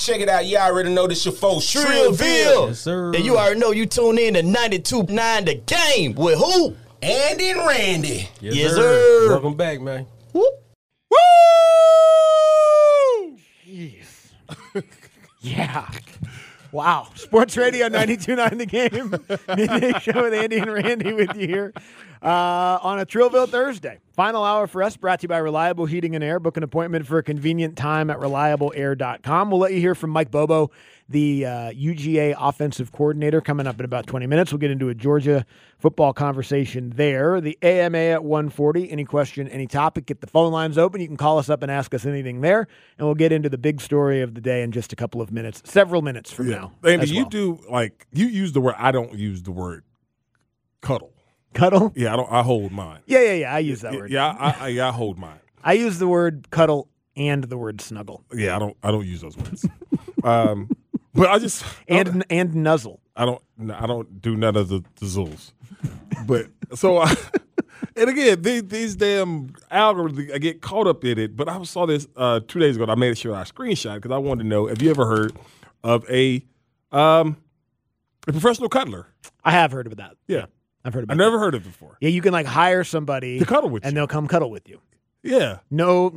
Check it out. You already know this your folks, Trillville. Yes, sir. And you already know you tune in to 92.9 The Game with who? Andy and Randy. Yes, sir. Welcome back, man. Whoop. Woo! Jeez. Yeah. Wow. Sports Radio 92.9 The Game. Midday Show with Andy and Randy with you here on a Trillville Thursday. Final hour for us, brought to you by Reliable Heating and Air. Book an appointment for a convenient time at reliableair.com. We'll let you hear from Mike Bobo, the UGA offensive coordinator, coming up in about 20 minutes. We'll get into a Georgia football conversation there. The AMA at 1:40. Any question, any topic, get the phone lines open. You can call us up and ask us anything there, and we'll get into the big story of the day in just a couple of minutes, several minutes from now. Andy, as you well. do, like, you use the word, I don't use the word cuddle. Cuddle? Yeah, I hold mine. Yeah. I use that word. Yeah, I hold mine. I use the word cuddle and the word snuggle. Yeah, I don't use those words. But I just And nuzzle. I don't do none of the zools. But so and again, these damn algorithms, I get caught up in it. But I saw this 2 days ago, and I made sure I screenshot because I wanted to know, have you ever heard of a professional cuddler? I have heard of that. Yeah. I've heard about I've never heard of it before. Yeah, you can like hire somebody To cuddle with and you. they'll come cuddle with you. Yeah. No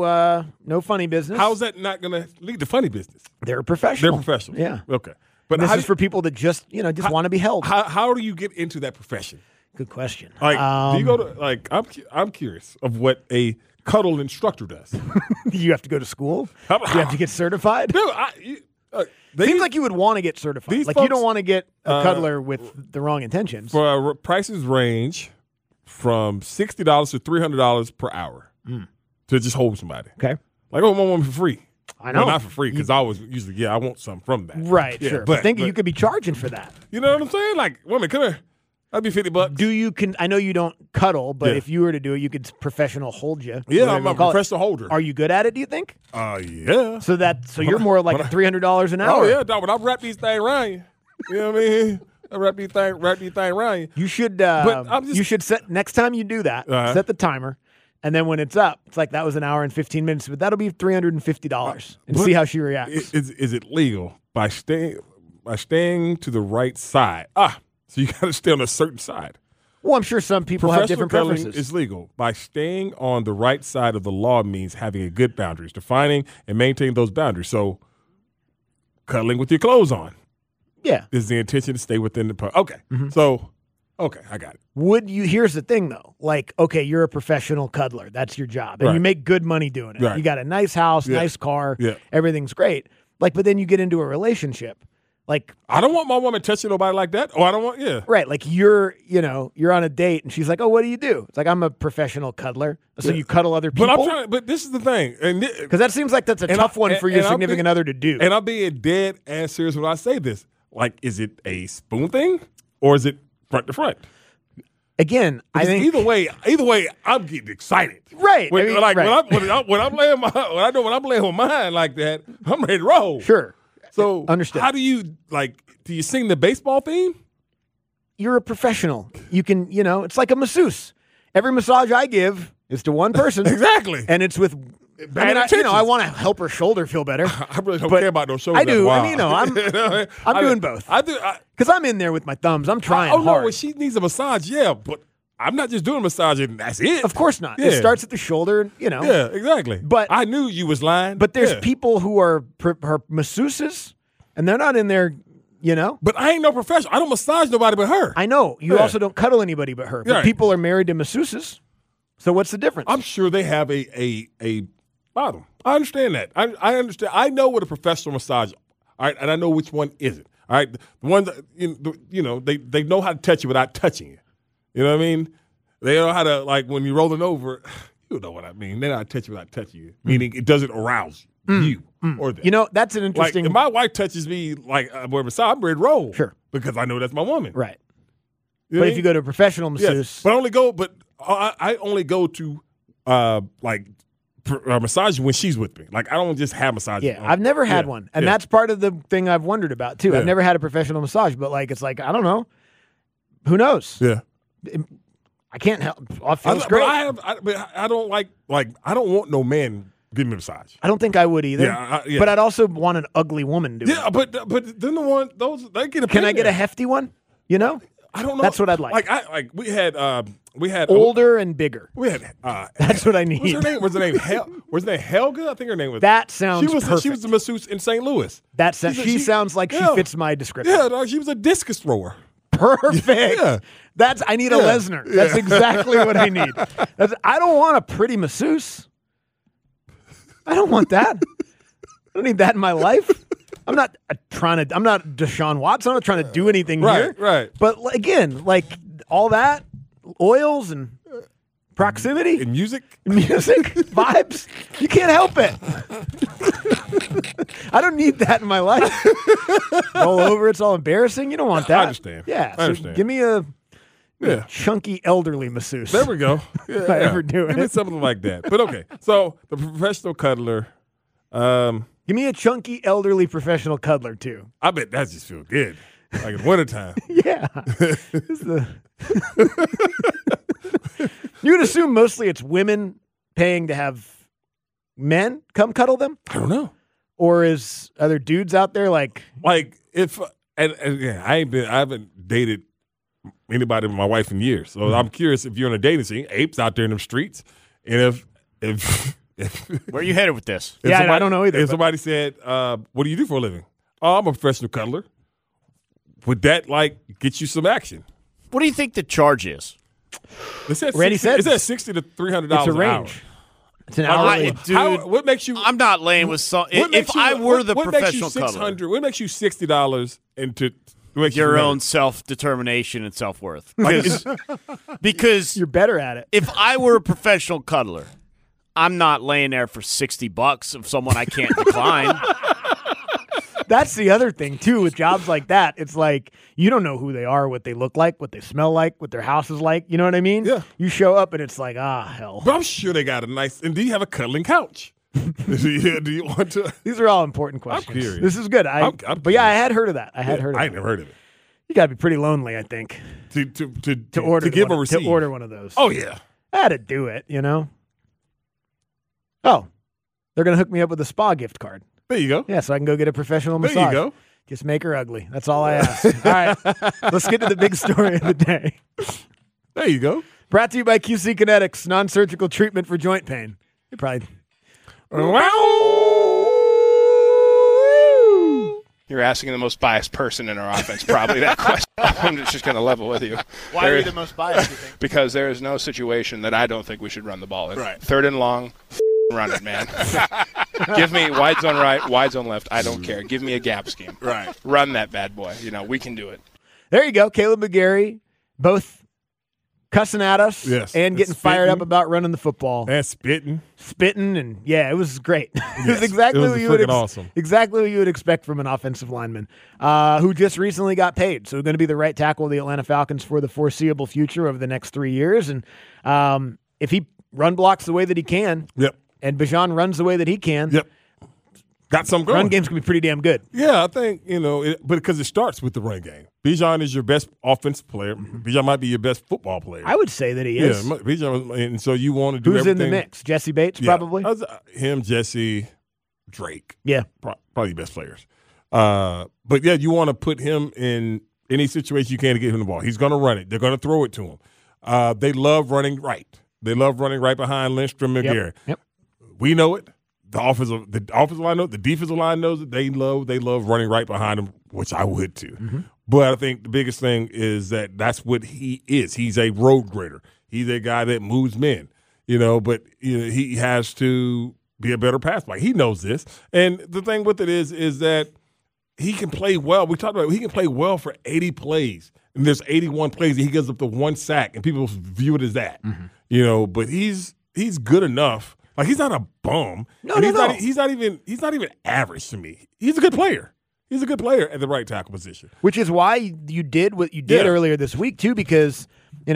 funny business. How's that not going to lead to funny business? They're professional. They're professionals. Yeah. Okay. But This how is for people that just want to be held. how do you get into that profession? Good question. Like, do you go to, like, I'm curious of what a cuddle instructor does. You have to go to school? Do you have to get certified? No, Seems like you would want to get certified. these Like you folks, don't want to get a cuddler with the wrong intentions. for prices range from $60 to $300 per hour to just hold somebody. Okay. Like, oh, my woman for free. I know. Well, not for free, because I always usually, I want something from that. Right, Yeah, sure. But But you could be charging for that. You know what I'm saying? Like, woman, come here. That'd be $50. I know you don't cuddle, but Yeah. if you were to do it, you could professional hold you. Yeah, whatever I'm a you call it. professional holder. Are you good at it, do you think? Yeah. So you're more like a $300 an hour. Oh, yeah, dog. When I wrap these things around you, you know what I mean? I wrap these things around you. You should But I'm just- you should set next time you do that, set the timer, and then when it's up, it's like that was an hour and 15 minutes, but that'll be $350 and see how she reacts. Is it legal by staying to the right side? So you got to stay on a certain side. Well, I'm sure some people have Professional different cuddling preferences. is legal. By staying on the right side of the law means having a good boundaries, defining and maintaining those boundaries. So cuddling with your clothes on Yeah. is the intention to stay within the okay. So, okay, I got it. Here's the thing though, like, okay, you're a professional cuddler. That's your job. And you Right. make good money doing it. Right. You got a nice house, Yeah. nice car, Yeah. everything's great. Like, but then you get into a relationship. Like, I don't want my woman touching nobody like that. I don't want, right, like you're on a date and she's like, oh, what do you do? It's like, I'm a professional cuddler. So you cuddle other people? But this is the thing. Because that seems like that's a tough one for your significant other to do. And I'm being dead ass serious when I say this. Like, is it a spoon thing or is it front to front? Again, I think either way, I'm getting excited. Right. When, I mean, like right. when I'm laying when I'm laying with mine like that, I'm ready to roll. Sure. So Understood. how do you sing the baseball theme? You're a professional. You can, it's like a masseuse. Every massage I give is to one person. Exactly. And it's with Bad I intentions. want to help her shoulder feel better. I really don't But care about those shoulders. I do. That's wild. I'm doing both. I do. Because I'm in there with my thumbs. I'm trying Oh no, hard. when she needs a massage, yeah, but I'm not just doing a massage and that's it. Of course not. Yeah. It starts at the shoulder, Yeah, exactly. But I knew you was lying. But there's Yeah. people who are her masseuses, and they're not in there, But I ain't no professional. I don't massage nobody but her. I know. You Yeah. also don't cuddle anybody but her. But Right. people are married to masseuses. So what's the difference? I'm sure they have a bottom. I understand that. I understand. I know what a professional massage. All right, and I know which one isn't. All right, the ones that, they know how to touch you without touching you. You know what I mean? They know how to, like, when you're rolling over. You know what I mean? They know how to touch you without touching you, meaning it doesn't arouse you or them. That's an Like, interesting. if my wife touches me like with a massage, I'm ready to roll. Sure. Because I know that's my woman. right. You know But what I if you mean? go to a professional masseuse, Yes, but I only go to massage when she's with me. Like, I don't just have massage. yeah, I've never had Yeah, one, and yeah. that's part of the thing I've wondered about too. Yeah. I've never had a professional massage, but it's like I don't know, who knows? Yeah. I can't help. It I, feels but great. I don't want no man give me a massage. I don't think I would either. Yeah. But I'd also want an ugly woman doing Yeah, it. but then the one those they get a. Can I get a hefty one? You know? I don't know. That's what I'd like. We had Older and bigger. We had That's what I need. What's her name? Was her name Helga? I think her name was. That sounds She was perfect. the masseuse in St. Louis. She sounds like she fits my description. Yeah, dog, she was a discus thrower. Perfect. Yeah. I need a Lesnar. That's exactly what I need. I don't want a pretty masseuse. I don't want that. I don't need that in my life. I'm not Deshaun Watson. I'm not trying to do anything here. Right. But again, like all that, oils and proximity, In music. music, vibes, you can't help it. I don't need that in my life. Roll over, it's all embarrassing. You don't want that. I understand. Yeah. I understand. Give me a Yeah. chunky elderly masseuse. There we go. Yeah, If I ever do Give me it. something like that. But okay. So the professional cuddler. Give me a chunky elderly professional cuddler too. I bet that just feels good. Like in wintertime. Yeah. You would assume mostly it's women paying to have men come cuddle them? I don't know. Or is other dudes out there like If and yeah, I haven't dated anybody but my wife in years. So Mm-hmm. I'm curious if you're in a dating scene, apes out there in them streets, and if Where are you headed with this? if Yeah, somebody, I don't know either, If but- somebody said, "What do you do for a living?" "Oh, I'm a professional cuddler." Would that get you some action? What do you think the charge is? It said Randy said it said $60 to $300 it's a an hour. range? It's an hourly. Dude, What makes you? I'm not laying with some. what makes If you- I were the what makes you professional cuddler, $600? What makes you $60 into makes your you own self-determination and self-worth. Because You're better at it. if I were a professional cuddler, I'm not laying there for $60 of someone I can't decline. That's the other thing too with jobs like that. It's like you don't know who they are, what they look like, what they smell like, what their house is like. You know what I mean? Yeah. You show up and it's like, hell. But I'm sure they got a nice. And do you have a cuddling couch? do you want to? These are all important questions. curious. This is good. I'm but yeah, I curious. had heard of that. I had heard of I that. ain't never heard of it. You got to be pretty lonely, I think, To order to give one, or receive. to order one of those. Oh yeah. I had to do it. You know. Oh, they're gonna hook me up with a spa gift card. There you go. Yeah, so I can go get a professional There massage. you go. Just make her ugly. That's all I ask. All right, let's get to the big story of the day. There you go. Brought to you by QC Kinetics, non-surgical treatment for joint pain. You probably. You're asking the most biased person in our offense, probably that question. I'm just going to level with you. Why are you the most biased, you think? Because there is no situation that I don't think we should run the ball in. Right. Third and long, run it, man. Give me wide zone right, wide zone left. I don't care. Give me a gap scheme. Right. Run that bad boy. We can do it. There you go. Caleb McGarry, both cussing at us Yes. and getting fired Spitting. up about running the football. And spitting. Spitting, and yeah, it was great. It was Yes, exactly it was what you would freaking awesome. exactly what you would expect from an offensive lineman who just recently got paid. So going to be the right tackle of the Atlanta Falcons for the foreseeable future over the next 3 years. And if he run blocks the way that he can, Yep. and Bijan runs the way that he can, Yep. Got some going. run game's gonna be pretty damn good. Yeah, I think, but because it starts with the run game. Bijan is your best offensive player. Bijan might be your best football player. I would say that he is. Yeah, Bijan, and so you want to do Who's everything. in the mix? Jesse Bates, Yeah. probably. Him, Jesse, Drake. Yeah. Probably the best players. But yeah, you want to put him in any situation you can to get him the ball. He's going to run it. They're going to throw it to him. They love running right. They love running right behind Lindstrom and McGarry. Yep. We know it. The offensive line knows it. The defensive line knows it. They love running right behind him, which I would too. Mm-hmm. But I think the biggest thing is that's what he is. He's a road grader. He's a guy that moves men. But he has to be a better pass blocker. He knows this. And the thing with it is that he can play well. We talked about he can play well for 80 plays. And there's 81 plays and he gives up the one sack, and people view it as that. But he's good enough. Like, he's not a bum. No, And no. he's not even average to me. He's a good player. He's a good player at the right tackle position. Which is why you did what you did Yeah. earlier this week, too, because,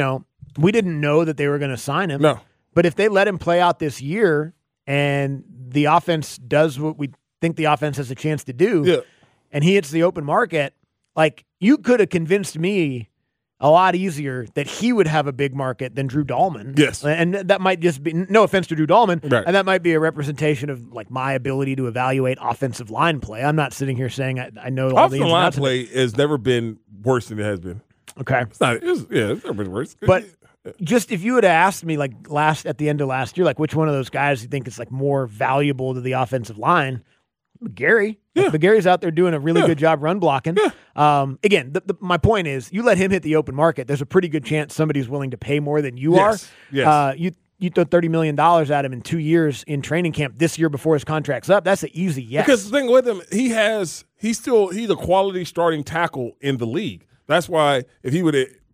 we didn't know that they were going to sign him. No. But if they let him play out this year and the offense does what we think the offense has a chance to do, Yeah. and he hits the open market, like, you could have convinced me a lot easier that he would have a big market than Drew Dahlman. Yes. And that might just be, no offense to Drew Dahlman, Right. and that might be a representation of like my ability to evaluate offensive line play. I'm not sitting here saying I know all the Offensive ins and line outs of it. play has never been worse than it has been. Okay. It's never been worse. But just if you would have asked me like at the end of last year, like which one of those guys you think is like more valuable to the offensive line, McGarry. Yeah. McGarry's out there doing a really good job run blocking. Yeah. Again, my point is, you let him hit the open market, there's a pretty good chance somebody's willing to pay more than you Yes. are. Yes. You throw $30 million at him in 2 years in training camp this year before his contract's up. That's an easy yes. Because the thing with him, he's a quality starting tackle in the league. That's why if he would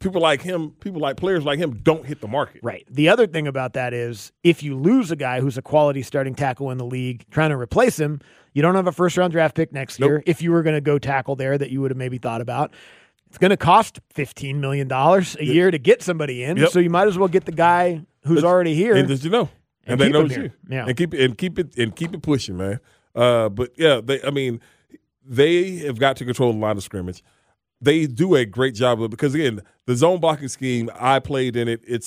players like him don't hit the market. Right. The other thing about that is if you lose a guy who's a quality starting tackle in the league, trying to replace him, you don't have a first-round draft pick next year. If you were going to go tackle there that you would have maybe thought about, it's going to cost $15 million a year to get somebody in. Yep. So you might as well get the guy who's already here. And that you know. And they keep know him it's here. you. Yeah. And keep it pushing, man. But yeah, they have got to control the line of scrimmage. They do a great job of it because again, the zone blocking scheme, I played in it. It's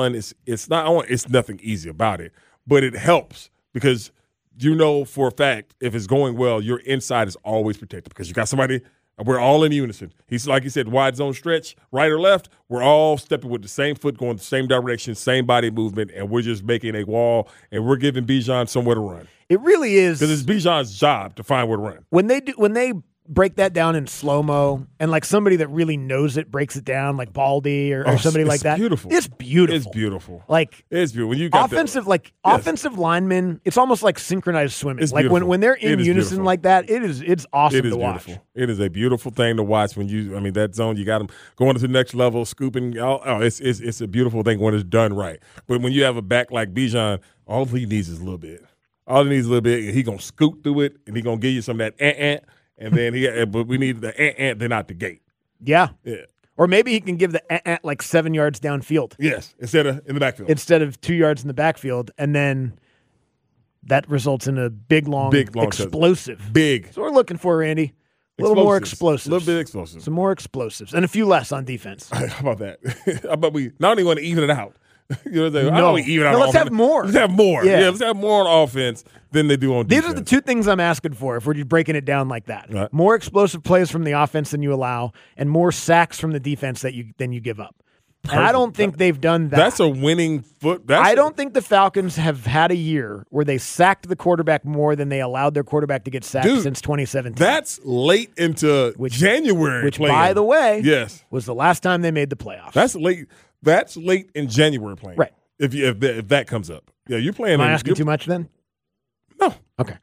it's nothing easy about it, but it helps because you know for a fact if it's going well, your inside is always protected because you got somebody. We're all in unison. He's like he said, wide zone stretch, right or left. We're all stepping with the same foot, going the same direction, same body movement, and we're just making a wall, and we're giving Bijan somewhere to run. It really is. Because it's Bijan's job to find where to run. When they break that down in slow-mo and like somebody that really knows it breaks it down like Baldy or somebody like that. Beautiful. It's beautiful. It's beautiful. Like it's beautiful. When you got offensive linemen, it's almost like synchronized swimming. It's like beautiful. when they're in unison beautiful. like that, it's awesome It is to watch. beautiful. It is a beautiful thing to watch when that zone, you got them going to the next level, scooping. It's a beautiful thing when it's done right. But when you have a back like Bijan, all he needs is a little bit. All he needs is a little bit, and he going to scoot through it, and he going to give you some of that and then but we need the then out the gate. Yeah. Yeah. Or maybe he can give the like 7 yards downfield. Yes, instead of in the backfield. Instead of 2 yards in the backfield, and then that results in a big, long explosive. touchdown. Big. So we're looking for, Randy, a little more explosives. A little bit explosive. Some more explosives. And a few less on defense. How about that? How about we not only want to even it out? You know what I'm saying? I No. don't want to even it out. No, on let's offense. have more. Let's have more. Yeah. Yeah, let's have more on offense than they do on These defense. are the two things I'm asking for if we're just breaking it down like that. Right. More explosive plays from the offense than you allow, and more sacks from the defense than you give up. And I don't think they've done that. That's a winning foot. I don't think the Falcons have had a year where they sacked the quarterback more than they allowed their quarterback to get sacked since 2017. That's late into January. Which, playing. by the way, yes, was the last time they made the playoffs. That's late. That's late in January playing. Right. If that comes up, yeah, you're playing. Am I asking too much then? No. Okay.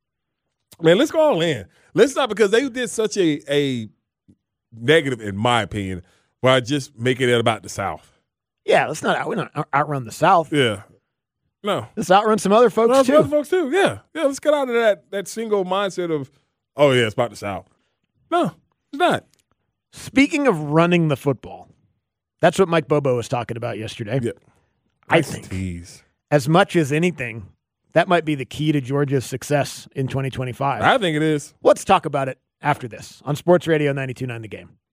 Man, let's go all in. Let's not because they did such a negative, in my opinion, by just making it about the South. Yeah, let's not outrun the South. Yeah. No. Let's outrun some other folks No, too. some other folks too. Yeah. Yeah. Let's get out of that single mindset of, oh yeah, it's about the South. No, it's not. Speaking of running the football, that's what Mike Bobo was talking about yesterday. Yeah. I think as much as anything, that might be the key to Georgia's success in 2025. I think it is. Let's talk about it after this on Sports Radio 92.9 The Game.